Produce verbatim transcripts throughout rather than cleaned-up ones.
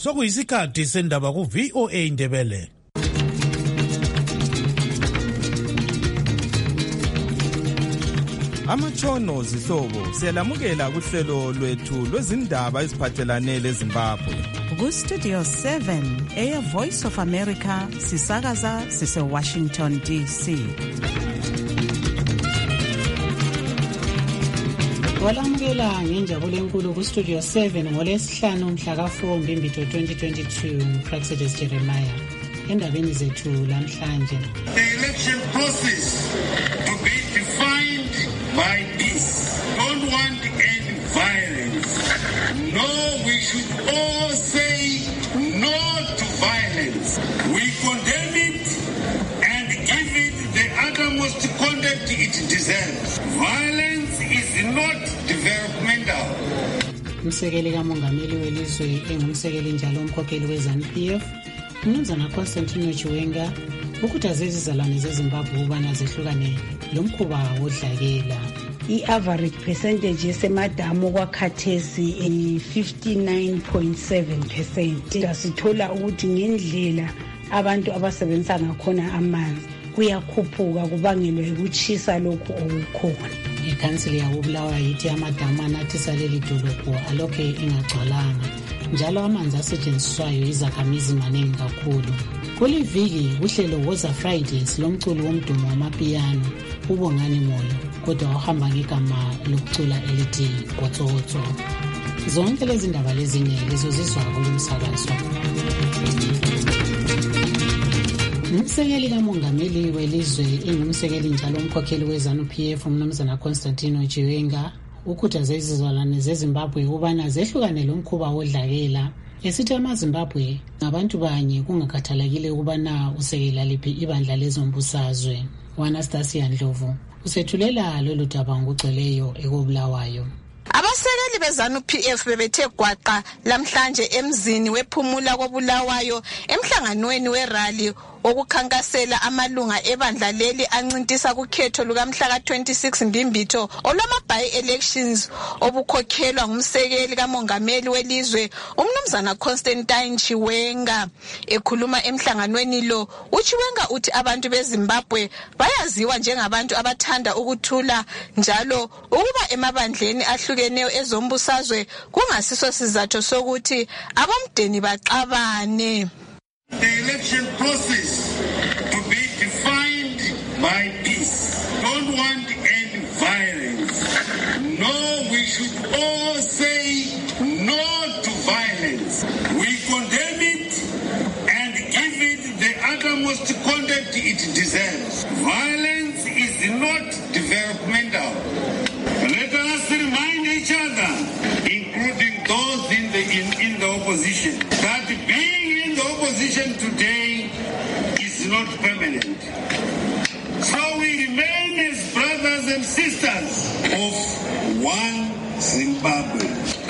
Sokuyisikhathi sendaba ku V O A Ndebele. Amatshono zihlobo siyalamukela kuhlelo lwethu lwezindaba eziphathelane leZimbabwe. Ku Studio seven, Air Voice of America, sisakaza sise Washington D C. Walamukela ngenjabulo enkulu ku Studio seven ngolesihlanu mhla ka four Mbimbitho twenty twenty-two, Praxedes Jeremiah. Endabeni zethu lamhlanje. The election process to be defined by peace. Don't want any violence. No, we should all say no to violence. We condemn it and give it the uttermost conduct it deserves. Violence is not developmental. Umsekeli kamongameli welizwe engumsekeli njalo umkhokheli weZANU P F, uMnumzana Constantino Chiwenga, ukuthi azizizalwane zeZimbabwe ubana zehlukane lomkhuba wodlakela. I-average percentage yesemadamu kwakhathesi i-fifty-nine point seven percent. Sithola ukuthi ngendlela abantu abasebenzisa ngakhona amanzi kuyakhuphuka kubangelwa ukuchisa lokhu okukhona. Ikhansili yaBulawayo yithi amadamu anathisa leli dolobho alokhe ingagcwalanga, njalo amanzi asetshenziswayo izakhamizi maningi kakhulu. Kuliviki uhlelo Woza Fridays lomculo womdumo wamapiyano uBongani Moyo, kodwa wahamba ngegama lokucula elithi Gotsootso. Zonke lezi ndaba lezinye lizozizwa kulomsakazo. Umsekeli kamongameli welizwe engumsekeli njalo umkhokheli weZANU P F uMnumzana Constantino Chiwenga ukhuthaze izizalwane zeZimbabwe ubana zehlukane lomkhuba wodlakela, esithi amaZimbabwe ngabantu banye kungakhathalekile ukubana usekela liphi ibandla lezombusazwe. Anastasia Ndlovu usethulela lolu daba ngokugcweleyo ekobulawayo. Abasekeli beZANU P F bebethe gwaqa lamhlanje emzini wephumula kobulawayo emhlanganweni werally okukhankasela amalunga ebandla leli ancintisa kukhetho lukamhla ka twenty-six Mbimbitho olwama-by elections obukhokhelwa ngumsekeli kamongameli welizwe uMnumzana Constantine Chiwenga. Ekhuluma emhlanganweni lo, uChiwenga uthi abantu beZimbabwe bayaziwa njengabantu abathanda ukuthula, njalo ukuba emabandleni ahlukeneyo ezombusazwe kungasiso sizatho sokuthi abomdeni baxabane. The election process to be defined by peace. Don't want any violence. No, we should all say no to violence. We condemn it and give it the uttermost conduct it deserves. Violence is not developmental. Let us remind each other, including those in the in, in the opposition, that being in the opposition today is not permanent. So we remain as brothers and sisters of one Zimbabwe.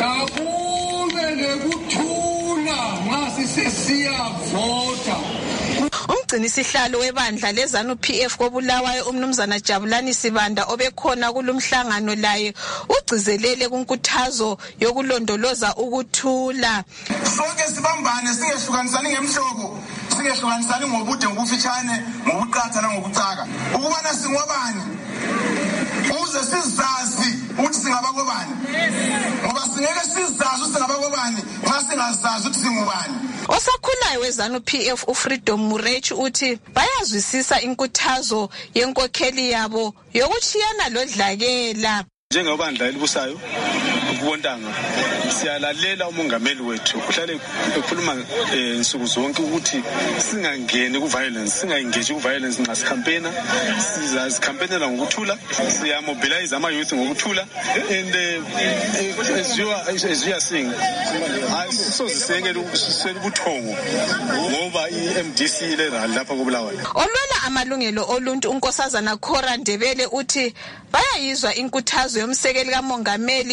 Kakube nekuthula ngasisesiya vota. Umgcinisihlalo webandla leZANU P F kobulawayo uMnumzana Jabulani Sibanda obekhona kulumhlangano laye ugcizelele kunkuthazo yokulondoloza ukuthula. Sonke sibambane singehlukanisani ngemhlobo, singehlukanisani ngobude ngobufitshane, ngobuqatha nangobucaka. Ukubana singobani? Uze sizazi ukuthi singabakobani. Ngoba singeke sizazi ukuthi singabakobani xa singazazi ukuthi singubani. Osakhulayo weZANU P F uFreedom Murechi uthi bayazwisisa inkuthazo yenkokheli yabo yokuchiyana lodlakela. Njengobandla elibusayo ukubontanga siyalalela umongameli wethu uhlale ekhuluma insuku zonke ukuthi singangeni ku violence, singayengeji ku violence nxa sicampaigna, sizazicampeigner ngokuthula, siya mobilize ama youth ngokuthula, and uh, as you are as you are seeing asizosengela ukusela ubuthongo ngoba iM D C le lapha kobulawayo. Olwela amalungelo oluntu uNkosazana Khora Ndebele uthi bayayizwa inkuthazo yomsekeli kamongameli, kodwa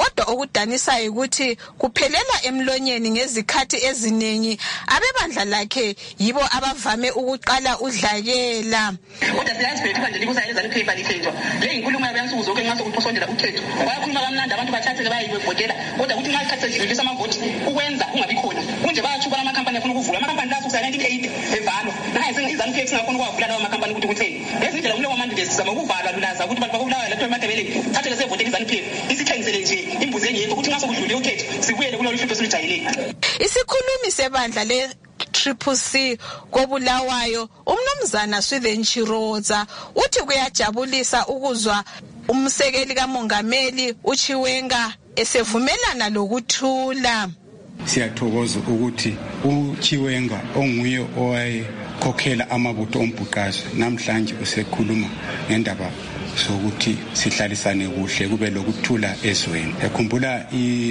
kodwa okudanisayo ukuthi kuphelela emlonyeni ngezikhathi eziningi abebandla lakhe yibo abavame ukuqala udlakela. Kodwa siyazi bethu kanje libusa yezana iphepha likhetshwa le inkulumo yabansuku zonke nxa sokuphosondela ukhetho bayakhuluma kamnandi abantu bathathe bayibevotela kodwa ukuthi nxa isikhathi sedlulisa amavoti ukwenza kungabi khona kunje bayatshuka amakhampani afuna ukuvula amakhampani laso kusa nineteen eighty evalwa naye izanu iphepha singafuna ukuwavula lawo amakhampani ukuthi kutheni lezindlela kumle kwamanje sizama ukuvala lulaza ukuthi bantu bakubulawa la emadebeleni thathe lesevotela izanu iphepha isithengisele nje imbuzi engekho ukuthi nxa sokudlule ukhetho sibuyele kulolu hlupho esilujayelile. Isikhulumi sebandla le Triple C kobulawayo umnumzana Swithen Chiroza uthi kuyajabulisa ukuzwa umsekeli kamongameli uChiwenga esevumelana lokuthula. Siyathokoza ukuthi uChiwenga onguye owayekhokhela amabutho ombhuqazo namhlanje usekhuluma ngendaba sokuthi sihlalisane kuhle kube lokuthula ezweni. Ekhumbula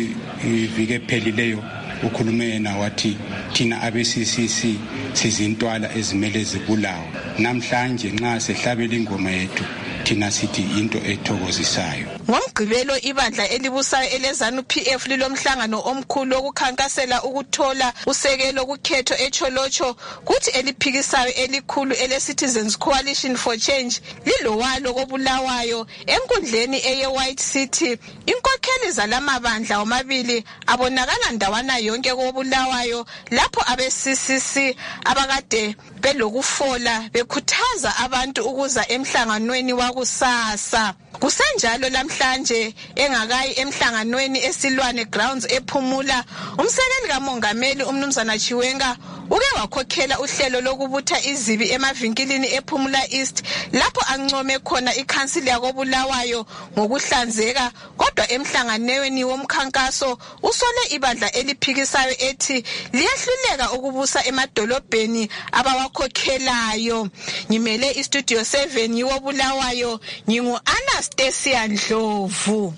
ivike ephelileyo ukhulume yena wathi thina abe-C C C sizintwala ezimele zibulawa. Namhlanje nxa sehlabela ingoma yethu thina sithi into ethokozisayo. Ngomgqibelo ibandla elibusayo elezanu P F lilomhlangano omkhulu okukhankasela ukuthola usekelo kukhetho eCholocho kuthi eliphikisayo elikhulu ele-Citizens Coalition for Change lilowalo kobulawayo enkundleni eye White City. Inkokheli zalamabandla omabili abonakala ndawana yonke kobulawayo lapho abe-C C C abakade belokufola bekhuthaza abantu ukuza emhlanganweni wakusasa. Kusenjalo lamhlanje engakayi emhlanganweni esilwane grounds ephumula umsekeli kamongameli umnumzana Chiwenga uke wakhokhela uhlelo lokubutha izibi emavinkilini ephumula East lapho ancome khona ikhansili yakobulawayo ngokuhlanzeka kodwa emhlanganweni womkhankaso usole ibandla eliphikisayo ethi liyahluleka ukubusa emadolobheni abawakhokhelayo. Ngimele istudio seven yiwobulawayo ngingu Anastasia Ndlovu.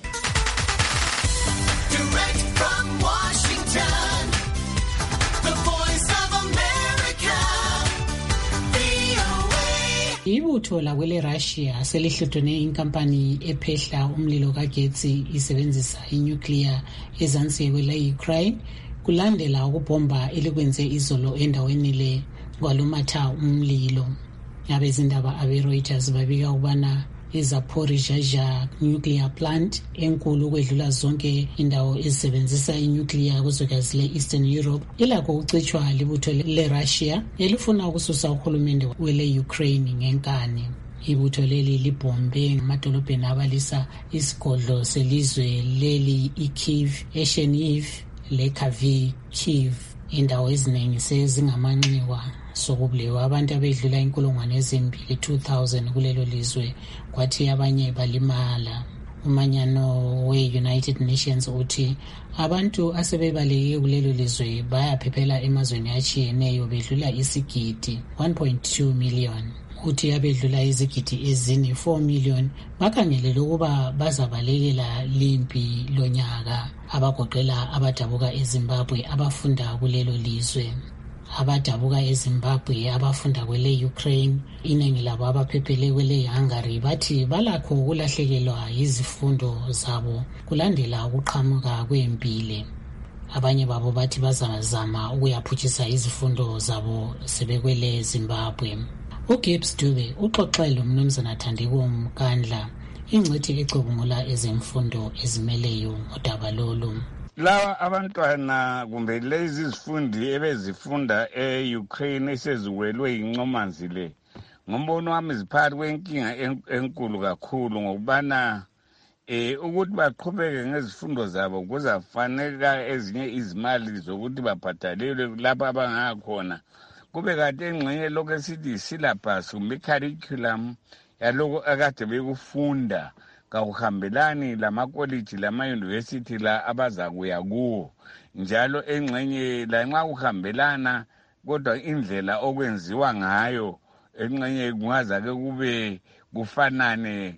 Direct from Washington, the voice of America, V O A. Ibutho lakwele Russia selihlotshone inkampani ephehla umlilo kagetsi isebenzisa inuclear ezansi kwele Ukraine kulandela ukubomba elikwenze izolo endaweni le kwalumatha umlilo. Abezindaba abe Reuters babika ukubana iZaporizhzhia nuclear plant enkulu ukwedlula zonke indawo ezisebenzisa inuclear kuzwekazi le-Eastern Europe ilakho ukucitshwa libutho le-Russia elifuna ukususa uhulumende wele Ukraine ngenkani. Ibutho leli libombe ngamadolobheni abalisa isigodlo selizwe leli iKyiv, eChernihiv leKharkiv. Indawo eziningi sezingamanxiwa sokubulewa abantu abedlula inkulungwane ezimbili two thousand kulelo lizwe kwathi abanye balimala. Umanyano we-United Nations uthi abantu asebebaleke kulelo lizwe bayaphephela emazweni atshiyeneyo bedlula isigidi one point two million. Uthi abedlula izigidi ezine four million bakhangelele ukuba bazabalekela limpi lonyaka abagoqela abadabuka eZimbabwe abafunda kulelo lizwe. Abadabuka eZimbabwe abafunda kwele Ukraine iningi labo abaphephele kwele Hungary bathi balakho ukulahlekelwa izifundo zabo kulandela ukuqhamuka kwempile. Abanye babo bathi bazazama ukuyaphutshisa izifundo zabo sebekwele Zimbabwe. uGibbs Dube uxoxele umnumzana Thandeko Mkandla ingcethi ecubungula ezemfundo ezimeleyo ngodaba lolu. Lawa abantwana kumbe lezi zifundi ebezifunda e-Ukraine eseziwelwe incomanzi le ngombono wami ziphakathi kwenkinga enkulu kakhulu ngokubana eh ukuthi baqhubeke ngezifundo zabo kuzafanele ezinye izimali zokuthi babhadalelwe lapha abangakhona kube kade engxenye lokho esithi syllabus kumbe curriculum yaloko akade bekufunda kakuhambelani lamakoliji lama-university la abazakuya kuwo njalo engxenye lanxa kuhambelana kodwa indlela okwenziwa ngayo engxenye kungazake kube kufanane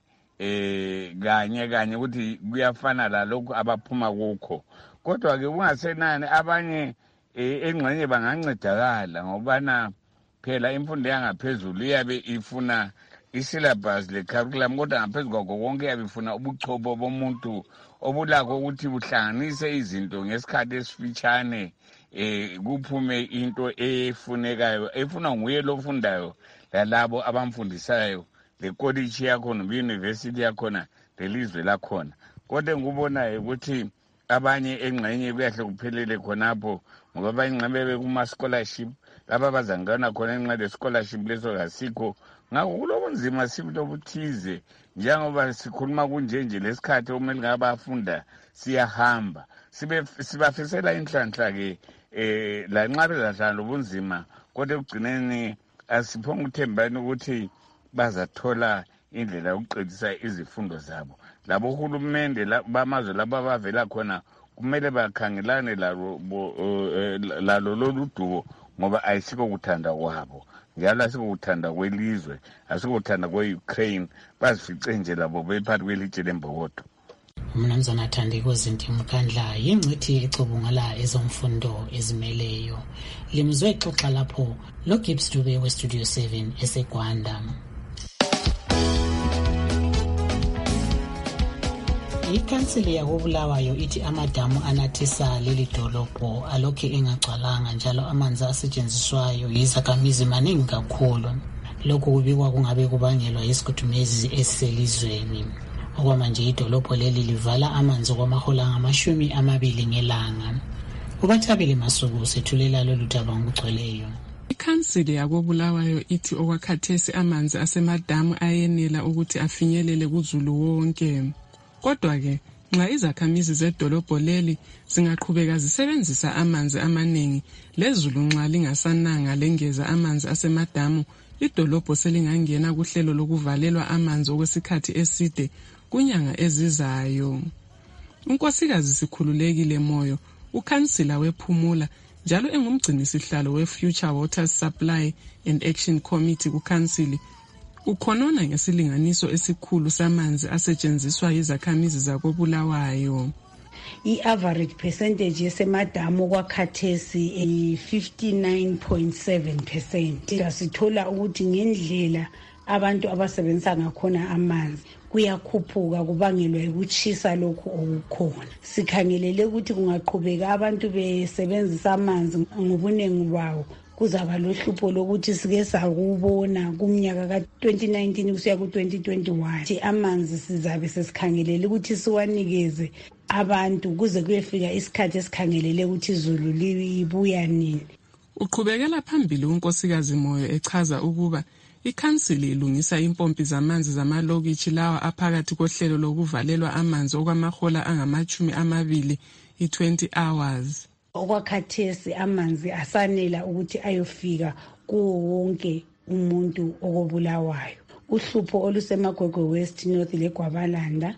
eh kanye kanye ukuthi kuyafana lalokho abaphuma kukho kodwa ke kungasenani abanye engxenye bangancedakala ngobana phela imfundo yangaphezulu iyabe ifuna isyllabus le curriculum kodwa ngaphezulu kwakho konke yabe ifuna ubuchopho bomuntu obulakho ukuthi buhlanganise izinto ngesikhathi esifitshane eh kuphume into efunekayo efuna nguye lofundayo lalabo abamfundisayo lekoliji yakhona university yakhona lelizwe lakhona. Kodwa ngubona ukuthi abanye engxenye kuyahle kuphelele khonapho ngoba abanye nxabe bekuma scholarship laba bazangana khona enxa le scholarship leso kasikho. Ngakho kulobunzima sibuthize njengoba sikhuluma kunje nje lesikhathi omele ngabafunda siyahamba sibe sibafisela inhlanhla ke eh la nxa bezahlala lobunzima kodwa ekugcineni asiphonga ukuthembana ukuthi bazathola indlela yokuqedisa izifundo zabo. Labo hulumende bamazwe laba bavela khona kumele bakhangelane lalo lalo loludubo ngoba ayisiko kuthanda kwabo njalo asikuthanda kwelizwe asikuthanda kwe-Ukraine bazifice nje labo bephakathi kwelitshe lembokodo. Umnumzana Thandiko Zintimkandla yingcithi ecubungula ezomfundo ezimeleyo. Limzwe exoxa lapho lo Gibbs Dube we Studio seven eseGwanda. Ikhansili yakobulawayo ithi amadamu anathisa leli dolobho alokhe engagcwalanga njalo amanzi asetshenziswayo yizakhamizi maningi kakhulu. Lokhu kubikwa kungabe kubangelwa yisigudumezi esiselizweni. Okwamanje idolobho leli livala amanzi okwamahola ngamashumi amabili ngelanga. Ubathabile Masuku sethulela lolu daba ngokugcweleyo. Ikhansili yakobulawayo ithi okwakhathesi amanzi asemadamu ayenela ukuthi afinyelele kuzulu wonke. Kodwa ke nxa izakhamizi zedolobho leli zingaqhubeka zisebenzisa amanzi amaningi lezulu nxa lingasananga lengeza amanzi asemadamu, idolobho selingangena kuhlelo lokuvalelwa amanzi okwesikhathi eside kunyanga ezizayo. Unkosikazi Sikhululekile Moyo, ukhansila wePhumula njalo engumgcini sihlalo we-Future Water Supply and Action Committee kukhansili, ukhonona ngesilinganiso esikhulu samanzi asetshenziswa yizakhamizi zakobulawayo. I-average percentage yesemadamu kwakhathesi i-fifty-nine point seven percent. Sithola ukuthi ngendlela abantu abasebenzisa ngakhona amanzi kuyakhuphuka kubangelwa ukuchisa lokhu okukhona. Sikhangelele ukuthi kungaqhubeka abantu besebenzisa amanzi ngobunengi bawo kuzaba lohlupho lokuthi sike sakubona kumnyaka ka twenty nineteen kusiya ku twenty twenty-one thi amanzi sizabe sesikhangelele ukuthi siwanikeze abantu kuze kuyefika isikhathi esikhangelele ukuthi izulu libuya nini. Uqhubekela phambili unkosikazi Moyo echaza ukuba ikhansili ilungisa impompi zamanzi zamalokitshi lawa aphakathi kohlelo lokuvalelwa amanzi okwamahola angamachumi amabili i-twenty hours. Okwakhathesi amanzi asanela ukuthi ayofika kuwo wonke umuntu okobulawayo. Uhlupho olusemagwegwe West North leGwabalanda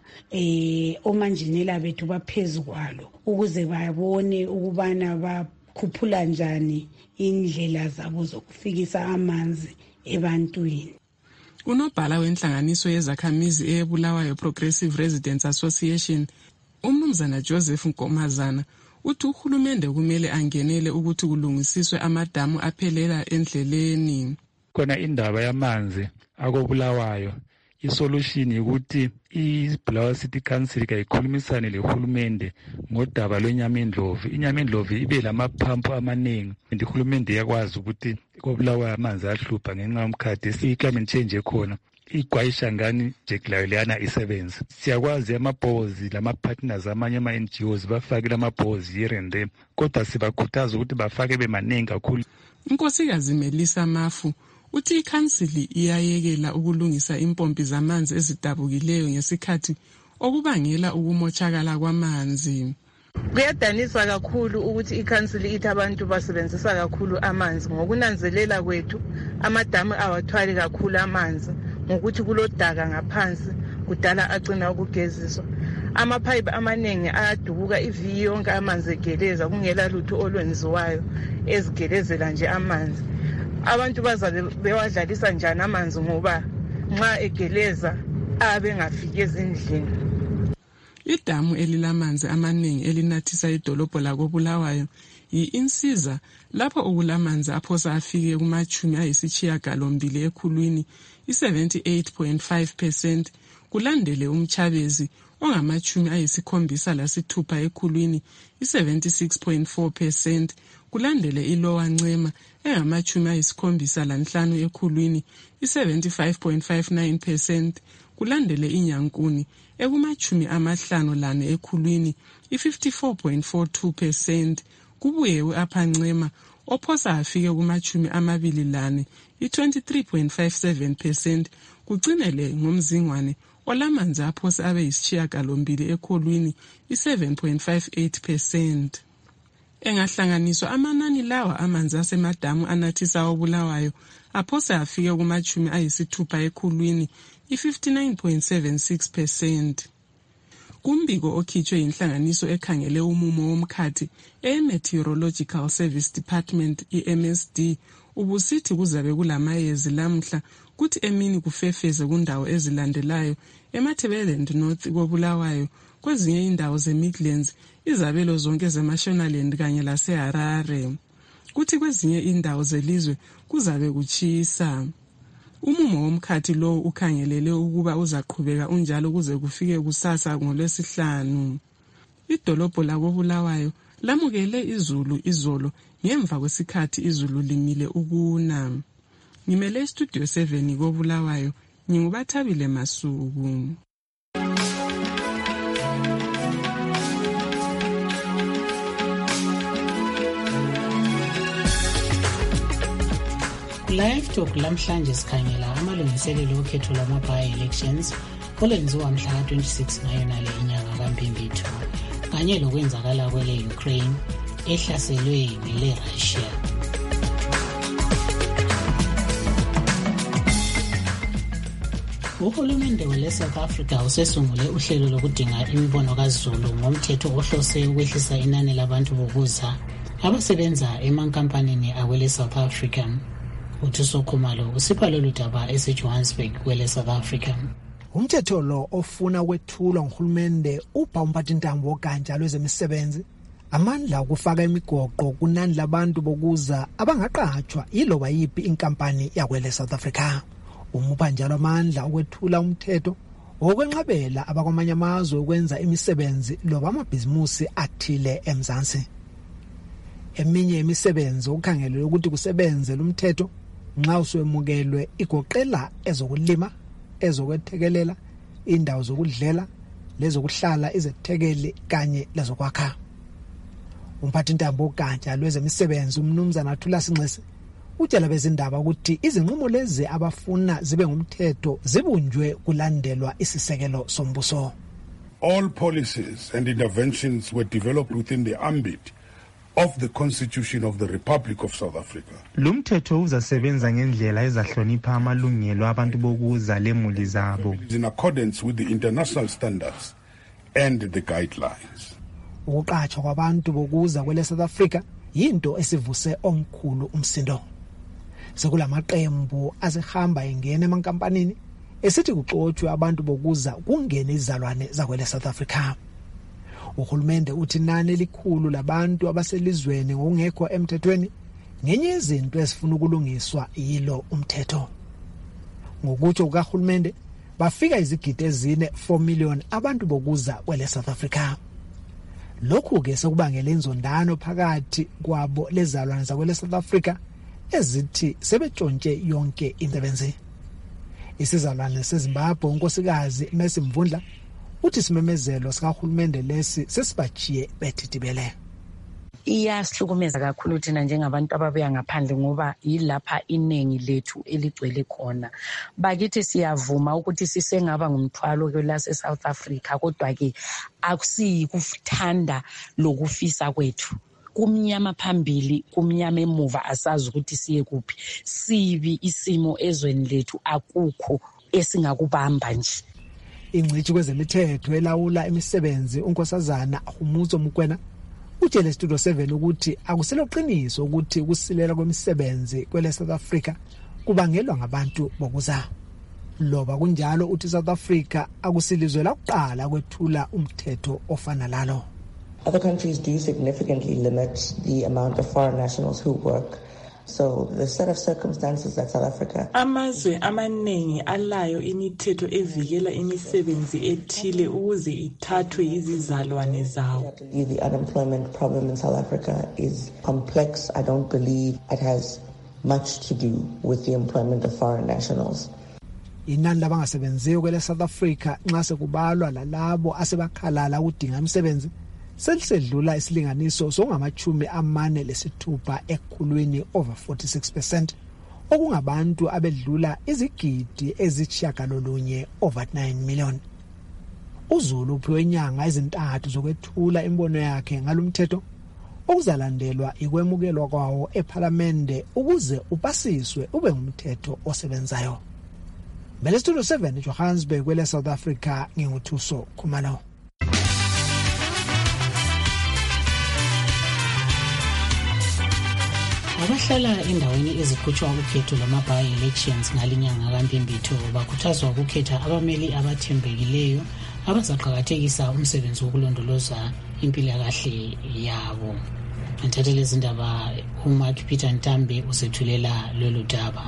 eh omanjinela bethu baphezulu ukuze babone ukubana bakhuphula njani indlela zabo zokufikisa amanzi ebantwini. Unobhala wenhlanganiso yezakhamizi eBulawayo Progressive Residents Association, umnumzana Joseph Nkomazana, uthi uhulumende kumele angenele ukuthi kulungisiswe amadamu aphelela endleleni. Kona indaba yamanzi akobulawayo, isolution ukuthi iBulawayo City Council kayikhulumisane lehulumende ngodaba lwenyamendlovu. Inyamendlovu ibe lamaphampu amaningi, ihulumende yakwazi ukuthi kobulawayo amanzi ahlupha ngenxa yomkhathi i-climate change ekhona. Igwayisha ngani jekulayo leyana isebenza. Siyakwazi amabhozi lama-partners amanye ama-N G Os bafake lamabhozi here and there, kodwa sibakhuthaza ukuthi bafake bemanengi kakhulu. Unkosikazi Melissa Mafu uthi ikhansili iyayekela ukulungisa impompi zamanzi ezidabukileyo ngesikhathi okubangela ukumotshakala kwamanzi. Kuyadanisa kakhulu ukuthi ikhansili ithi abantu basebenzisa kakhulu amanzi. Ngokunanzelela kwethu amadamu awathwali kakhulu amanzi ngokuthi kulodaka ngaphansi kudala agcina ukugeziswa. Amapipe amaningi ayadubuka ivi yonke amanzi egeleza kungela lutho olwenziwayo ezigelezela nje amanzi. Abantu bazabe bewadlalisa njani amanzi ngoba nxa egeleza abe ngafiki ezindlini. Idamu elilamanzi amaningi elinathisa idolobho lakobulawayo yi-Insiza lapho okulamanzi aphosa afike kumachumi ayisishiyagalombili ekhulwini i-seventy-eight point five percent, kulandele uMchabezi ongamachumi ayisikhombisa lasithupha ekhulwini i-seventy-six point four percent, kulandele iLower Ncema engamachumi ayisikhombisa lanhlanu ekhulwini i-seventy-five point five nine percent, kulandele iNyankuni ekumachumi amahlanu lane ekhulwini i-fifty-four point four two percent, kubuye u-Upper Ncema ophosa afike kumachumi amabili lane i-twenty-three point five seven percent, kucinele ngomzingwane olamanzi aphosa abe yisishiyagalombili ekholwini i-seven point five eight percent. Engahlanganiswa amanani lawa amanzi asemadamu anathisa obulawayo aphosa afike kumachumi ayisithupha ekhulwini i-fifty-nine point seven six percent. Kumbiko okhitshwe inhlanganiso ekhangele umumo womkhathi e-Meteorological Service Department i-M S D ubusithi kuzabe kulamayezi lamhla kuthi emini kufefeze kundawo ezilandelayo eMatabeleland North kobulawayo, kwezinye indawo ze-Midlands, izabelo zonke zeMashonaland kanye laseHarare. Kuthi kwezinye indawo zelizwe kuzabe kutshisa. Umumo womkhathi lo ukhangelele ukuba uzaqhubeka unjalo kuze kufike kusasa ngoLwesihlanu. Idolobho lakobulawayo lamukele izulu izolo ngemva kwesikhathi izulu limile ukuna. Ngimele Studio seven kobulawayo, ngingubathabile Masuku. Live Talk lamhlanje sikhangela amalungiselelo okhetho lwama-by-elections olwenziwa mhla ka twenty-six ngayonale inyanga kaMpimbithi, kanye lokwenzakala kwele Ukraine ehlaselwe ngele Russia. Uhulumende wele South Africa usesungule uhlelo lokudinga imibono kaZulu ngomthetho ohlose ukwehlisa inani labantu bokuza abasebenza emankampanini awele South Africa. Uthuso Khumalo usipha lolu daba eseJohannesburg kwele South Africa. Umthetho lo ofuna ukwethulwa nguhulumende upha umphathintambo wogatsha lwezemisebenzi amandla okufaka imigoqo kunani labantu bokuza abangaqhatshwa yiloba yipi inkampani yakwele South Africa. Umupha njalo amandla okwethula umthetho okwenqabela abakwamanye amazwe ukwenza imisebenzi loba amabhizimusi athile eMzansi. Eminye imisebenzi okukhangelelwe ukuthi kusebenze lumthetho nxa uswemukelwe igoqela ezokulima, ezokwethekelela, indawo zokudlela, lezokuhlala, izethekeli kanye lezokwakha. Umphathintambo wogatsha lwezemisebenzi uMnumzana Thula Sinxesi utshela bezindaba ukuthi izinqumo lezi abafuna zibe ngumthetho zibunjwe kulandelwa isisekelo sombuso. All policies and interventions were developed within the ambit of the Constitution of the Republic of South Africa. Lumthetho uzasebenza ngendlela ezahlonipha amalungelo abantu bokuza lemuli zabo. In accordance with the international standards and the guidelines. Ukuqhatshwa kwabantu bokuza kwele South Africa yinto esivuse omkhulu umsindo. Sekulamaqembu azihamba engena emankampanini esithi kuxotshwe abantu bokuza kungena izalwane zakwele South Africa. Uhulumende uthi nani elikhulu labantu abaselizweni ngokungekho emthethweni ngenye izinto ezifuna ukulungiswa yilo umthetho. Ngokutsho kukaHulumende bafika izigidi ezine four million abantu bokuza kwele South Africa. Lokhu ke sekubangela inzondano phakathi kwabo lezalwane zakwele South Africa ezithi sebetshontshe yonke insebenzi. Isizalwane seZimbabwe unkosikazi Messi Mvundla uthi simemezelo sikaHulumende lesi sesibachiye bethitibele. Iyasihlukumeza kakhulu thina njengabantu ababuya ngaphandle ngoba yilapha inengi lethu eligcwele khona. Bakithi siyavuma ukuthi sisengaba ngumthwalo kwelase South Africa, kodwa ke akusiyi kuthanda lokufisa kwethu. Kumnyama phambili, kumnyama emuva, asazi ukuthi siye kuphi. Sibi isimo ezweni lethu, akukho esingakubamba nje. Ingcitshi kwezemithetho elawula imisebenzi unkosazana Humuzo Mukwena utshele Studio seven ukuthi akuseloqiniso ukuthi ukusilela kwemisebenzi kwele South Africa kubangelwa ngabantu bokuza. Loba kunjalo uthi South Africa akusilizwe lakuqala kwethula umthetho ofana lalo. Other countries do significantly limit the amount of foreign nationals who work So the set of circumstances that South Africa amazwe amaningi alayo imithetho evikela imisebenzi ethile ukuze ithathwe yizizalwane zawo. The unemployment problem in South Africa is complex. I don't believe it has much to do with the employment of foreign nationals. Inani labangasebenziyo kwele South Africa nxa sekubalwa lalabo asebakhalala ukudinga imisebenzi selisedlula isilinganiso songamachumi amane lesithupha ekhulwini over forty-six percent okungabantu abedlula izigidi ezitshiyagalolunye over nine million. uZulu uphiwe inyanga ezintathu zokwethula imbono yakhe ngalomthetho okuzalandelwa ikwemukelwa kwawo eParliamente ukuze upasiswe ube ngumthetho osebenzayo. Bele Studio seven Johannesburg kwele South Africa nginguthuso Khumalo. Abahlala endaweni eziqhutshwa ukhetho lwama-by elections ngalinyanga kaMpimbithi bakhuthazwa ukukhetha abameli abathembekileyo abazaqhakathekisa umsebenzi wokulondoloza impilakahle yabo. Anthathele izindaba uMark Peter Ntambe usethulela lolu daba.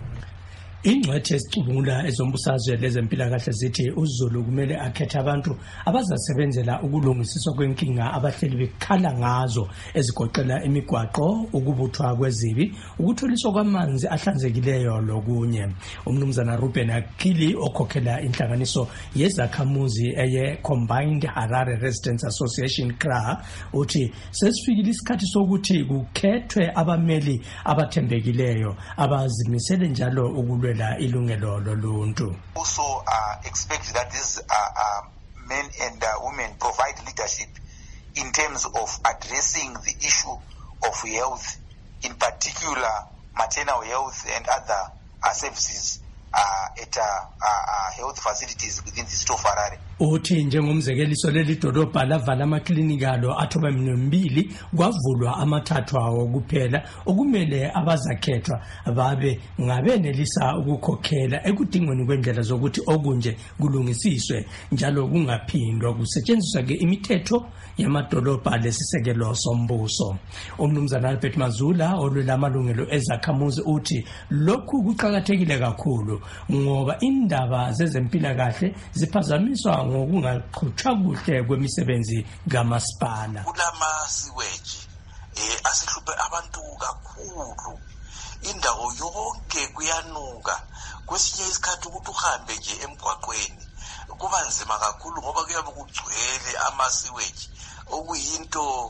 Ingcwethe esicubungula ezombusazwe lezempilakahle zithi uZulu kumele akhethe abantu abazasebenzela ukulungisiswa kwenkinga abahleli bekhala ngazo ezigoqela imigwaqo, ukubuthwa kwezibi, ukutholiswa kwamanzi ahlanzekileyo lokunye. Umnumzana Ruben Akili okhokhela inhlanganiso yezakhamuzi eye Combined Harare Residents Association C R A uthi sesifikile isikhathi sokuthi kukhethwe abameli abathembekileyo abazimisele njalo ukulwela ilungelo loluntu. Also uh, expect that these uh, uh, men and uh, women provide leadership in terms of addressing the issue of health, in particular maternal health and other uh, services uh, at uh, uh, health facilities within the state of Harare. Uthi njengomzekeliso leli dolobha lavala amaklinikalo athoba mbili kwavulwa amathathu awo kuphela okumele abazakhethwa babe ngabenelisa ukukhokhela ekudingweni kwendlela zokuthi okunje kulungisiswe njalo kungaphindwa kusetshenziswa ke imithetho yamadolobha lesisekelo sombuso. Umnumzana Albert Mazula olwela amalungelo ezakhamuzi uthi lokhu kuqhakathekile kakhulu ngoba indaba zezempilakahle ziphazamiswa ngokungaqhutshwa kuhle kwemisebenzi kamasipala. Kulama siweji eh asihluphe abantu kakhulu. Indawo yonke kuyanuka. Kwesinye isikhathi ukuthi uhambe nje emgwaqweni kuba nzima kakhulu ngoba kuyabe kugcwele ama siweji okuyinto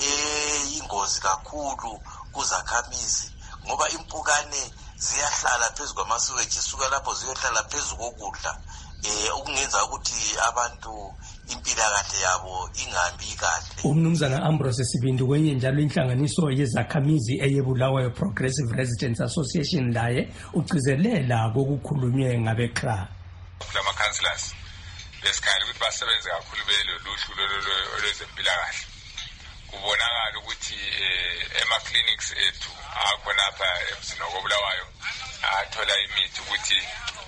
eyingozi kakhulu kuzakhamizi ngoba impukane ziyahlala phezulu kwamasiweji suka lapho ziyohlala phezulu kokudla eh okungenza ukuthi abantu impilakahle yabo ingambi kahle. Umnumzana Ambrose Sibindu kwenye njalo inhlanganiso yezakhamizi eyebulawayo Progressive Residents Association laye ugcizelela kokukhulunywe ngabe C R A. Lama councillors besikhala ukuthi basebenze kakhulu belo luhlu lwezempilakahle. Kubonakala ukuthi ema clinics ethu akhona lapha emsinogo bulawayo athola imithi ukuthi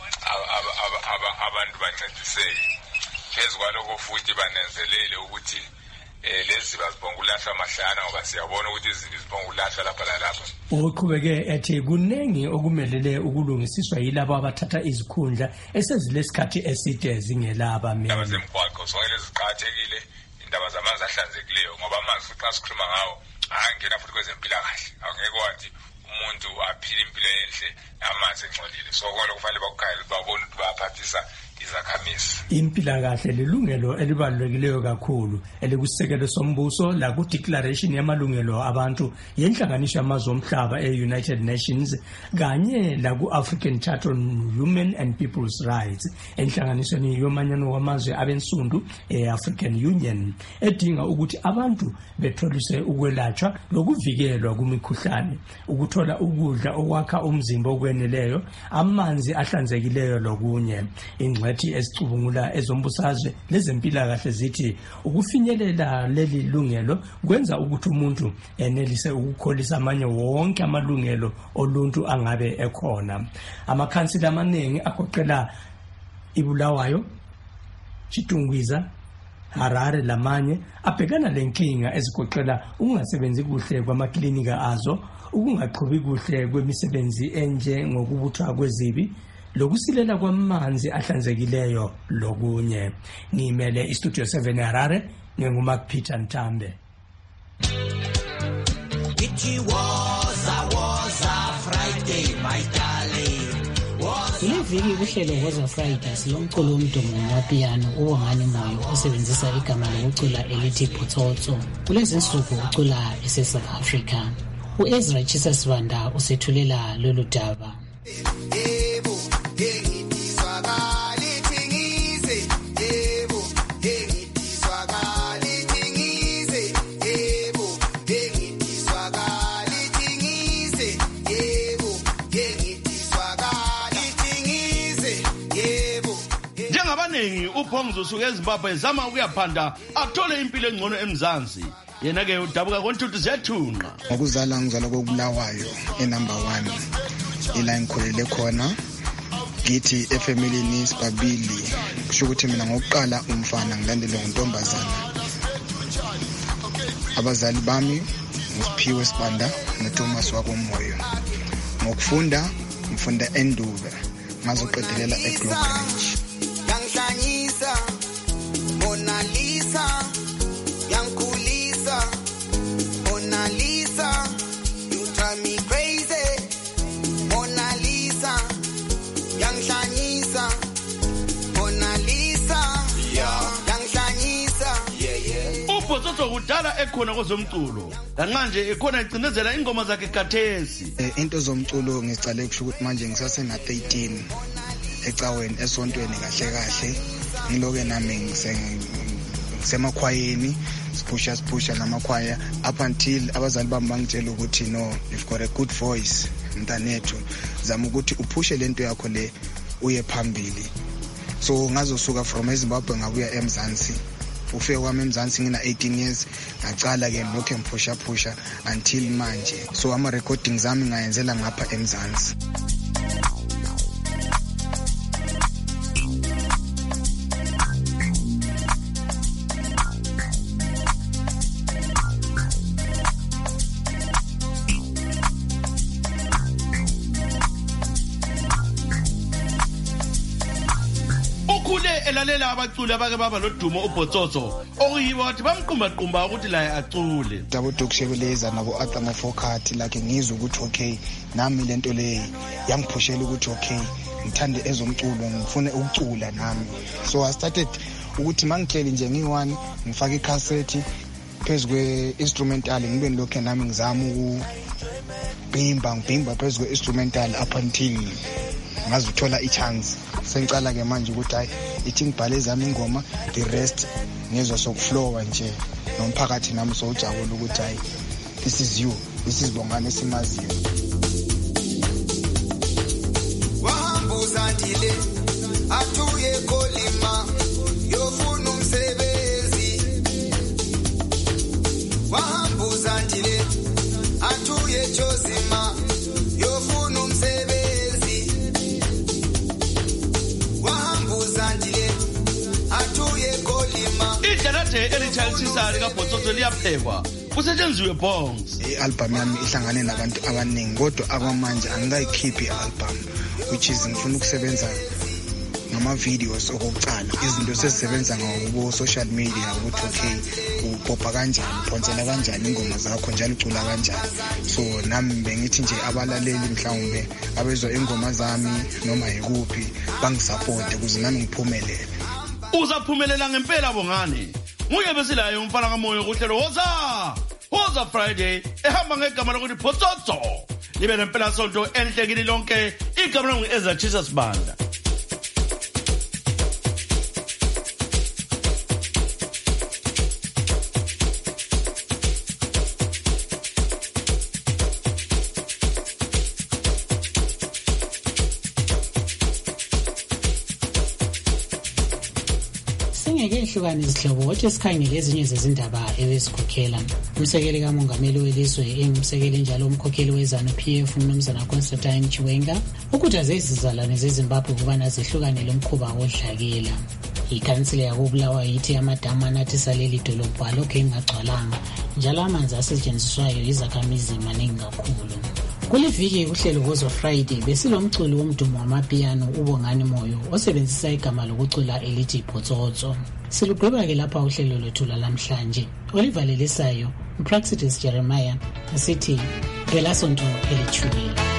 abantu bancediseke. Phezukwalokho futhi banenzelele ukuthi lezi bazibongulahla mahlana ngoba siyabona ukuthi izibongulahla lapha lalapha. Uqhubeke ethi kunengi okumelele ukulungisiswa yilabo abathatha izikhundla esezilesikhathi eside zingelaba mina. Indaba zemgwaqo zonke leziqhathekile, indaba zamanzi ahlanzekileyo ngoba amanzi futhi xa sikhuluma ngawo angena futhi kwezempilakahle. Angeke wathi umuntu aphile impilo enhle amanzi engcolile. So konke kufanele bakukhayele babone ukuthi baphathisa izakhamizi. Impilakahle lilungelo elibalulekileyo kakhulu elikusekelo sombuso la ku declaration yamalungelo abantu yenhlanganiso yamazwe omhlaba e-United Nations kanye la ku African Charter on Human and People's Rights enhlanganisweni yomanyano wamazwe abensundu e-African Union edinga ukuthi abantu betholiswe ukwelatshwa lokuvikelwa kumikhuhlane, ukuthola ukudla okwakha umzimba okweneleyo, amanzi ahlanzekileyo lokunye. Ingcwethi esicubungula ezombusazwe lezempilakahle zithi ukufinyelela leli lungelo kwenza ukuthi umuntu enelise ukukholisa amanye wonke amalungelo oluntu angabe ekhona. Amakhansila amaningi agoqela iBulawayo, Chitungwiza, Harare lamanye abhekana lenkinga ezigoqela ukungasebenzi kuhle kwamaklinika azo, ukungaqhubi kuhle kwemisebenzi enje ngokubuthwa kwezibi, lokusilela kwamanzi ahlanzekileyo lokunye. Ngimele iStudio seven Harare, nginguMark Peter Ntambe. It was a was a Friday, my darling. Kule viki kuhlelo Woza Friday silomculo umdumo wapiano uwongani moyo osebenzisa igama lokucula elithi Photsoto. Kulezi nsuku ucula ese South Africa. uEzra Chisa Sibanda usethulela lolu daba. uPhongzo usuke eZimbabwe ezama ukuyaphanda athole impilo engcono eMzansi. Yena ke udabuka kontuthu zethunqa. Ngokuzala ngizala kokubulawayo enumber one. Ila ngikhulele khona. Ngithi efamilini sibabili. Kusho ukuthi mina ngokuqala umfana ngilandele ngontombazana. Abazali bami nguSiphiwe Sibanda noThomas wakomoyo. Ngokufunda ngifunda eNduve. Ngazoqedelela eGlobridge. Yangihlanyisa Mona Lisa yangikhulisa Mona Lisa you drive me crazy Mona Lisa yangihlanyisa Mona Lisa yangihlanyisa uPhotsoto kudala ekhona kwezomculo lanqanje ekhona icindezela ingoma zakhe kathesi. Into zomculo ngicale kusho ukuthi manje ngisase na thirteen ecaweni esontweni kahle kahle ngiloke nami ngisemakhwayeni siphusha siphusha namakhwaya up until abazali bami bangitshela ukuthi no, you've got a good voice mntanethu, zama ukuthi uphushe lento yakho le uye phambili. So ngazosuka from eZimbabwe ngabuya eMzansi. Ufike kwami eMzansi ngina eighteen years ngacala ke lokho ngiphusha phusha until manje. So ama recordings zami ngayenzela ngapha eMzansi. elalela abaculi abake baba lodumo uPhotsoto okuyibo wathi bamqumba qumba ukuthi la acule. Dabo Dokushekeleza nabo Atama Fokhathi like ngizwe ukuthi okay nami lento le yangiphushela ukuthi okay ngithande ezomculo ngifune ukucula nami. So I started ukuthi mangihleli nje ngiyi-one ngifaka icassette phezwe instrumental ngibe ngilokho nami ngizama ukubhimba ngibhimba phezwe instrumental up until ngazuthola ichance. Sengicala ke manje ukuthi hayi ithi ngibhale zami ingoma the rest ngezwe sokuflowa nje nomphakathi nami sojabula ukuthi hayi this is you, this is Bongani simaziyo. Wahambuza ndile athuye kolima yofuna umsebenzi. Wahambuza ndile athuye Josima yofuna umsebenzi. Ijalathe elithalisisa lika Photsoto liyaphekwa kusetshenziswe bongs. I-album yami ihlangane nabantu abaningi kodwa akwamanje angikayikhiphi i-album which is ngifuna ukusebenza ngama videos okucala izinto sezisebenza ngobo social media ukuthi okay upopha kanjani uphonsela kanjani ingoma zakho njalo ucula kanjani. So nami bengithi nje abalaleli mhlawumbe abezwa ingoma zami noma yikuphi bangisupport ukuze nami ngiphumelele. Uzaphumelela ngempela Bongani. Nguye besilayo umfana kamoyo kuhlelo Woza Woza Friday ehamba ngegama lokuthi Photsoto. Libe nempela sonto enhlekile lonke igama longu-Ezra Chisa Sibanda. Ngeke ihlukane izihlobo wathi sikhangele ezinye zezindaba ebesikhokhela. Umsekeli kamongameli welizwe engumsekeli njalo umkhokheli weZANU-P F uMnumzana Constantine Chiwenga ukuthi azezizalwane zeZimbabwe kubana zehlukane lomkhuba wodlakela. Ikhansila yakubulawayo ithi amadamu anathisa leli dolobho alokhu engagcwalanga njalo amanzi asetshenziswayo izakhamizi maningi kakhulu. Kuliviki uhlelo Woza Friday besilomculi womdumo wamapiano uBongani Moyo osebenzisa igama lokucula elithi Potsotso. Silugqiba ke lapha uhlelo lwethu lamhlanje. Olivalelisayo uPraxidis Jeremiah asithi ngela sonto elithulile.